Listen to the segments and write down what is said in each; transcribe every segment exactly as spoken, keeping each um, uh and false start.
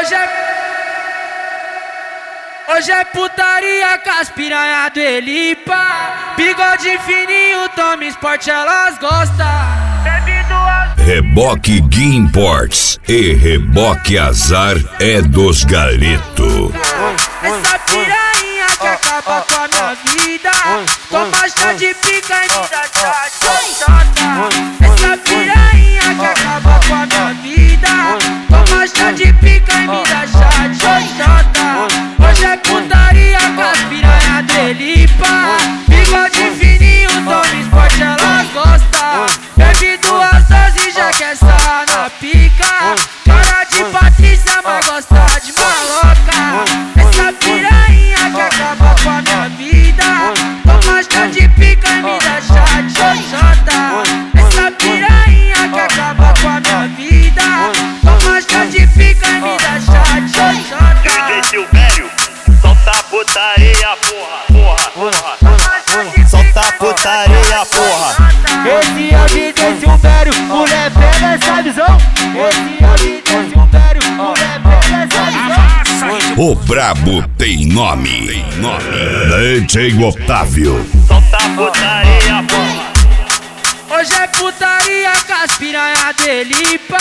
Hoje é... Hoje é putaria com as piranha do Elipa. Bigode fininho, toma esporte, elas gostam. Reboque Gui Imports e Reboque Azar é dos Galeto. Essa piranha que acaba com a minha vida, toma chá de pica e me dá chá de xota. Essa piranha que acaba com a minha vida, toma chá de pica e me dá chá de xota. Hoje é putaria com as piranha do Elipa. Bigode fininho, toma esporte, elas gostam. Bebe duas doses, já quer sarrar na pica. Cara de Patrícia, mas gosta de maloca. Essa piranha que acaba com a minha vida, toma chá de pica e me dá chá de xoxota. Essa piranha que acaba com a minha vida, toma chá de pica e me dá chá de xoxota. D J Silvério, solta a putaria, porra, porra, porra. Solta a putaria, porra. Esse é o D J Silvério, mulher pega essa visão. Esse é o D J Silvério, mulher pega essa visão. O brabo tem nome, tem nome. D J Otávio. Solta a putaria, porra. Hoje é putaria com as piranha do Elipa.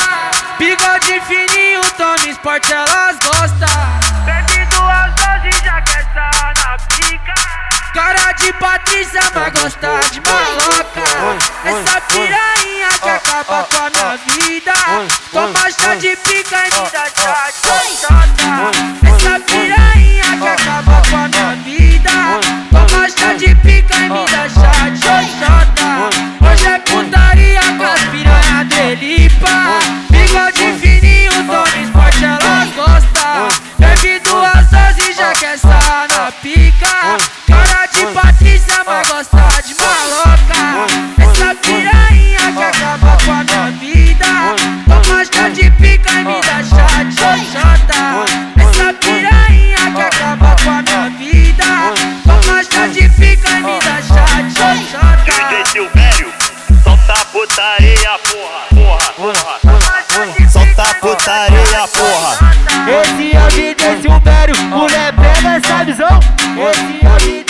Bigode fininho, toma esporte, elas gostam. Bebe duas doses, já quer sarrar na pica. Cara de Patrícia, mas gosta de maloca. Essa piranha que acaba com a minha vida, toma chá de pica e me dá chá de xota. Essa piranha que acaba com a minha vida, toma chá de pica e me dá chá de xota. Hoje é putaria com as piranha do Elipa. Bigode fininho, toma esporte, elas gostam. Bebe duas doses, já quer sarrar na pica. Cara de Patrícia, mas gosta de maloca. Essa piranha que acaba com a minha vida, toma chá de pica e me dá chá de xoxota. Essa piranha que acaba com a minha vida, toma chá de pica e me dá chá de xoxota. D J Silvério, solta a putaria, porra, porra, porra. Solta a putaria, porra. Esse é o D J Silvério, mulher pega essa visão. Esse é o D J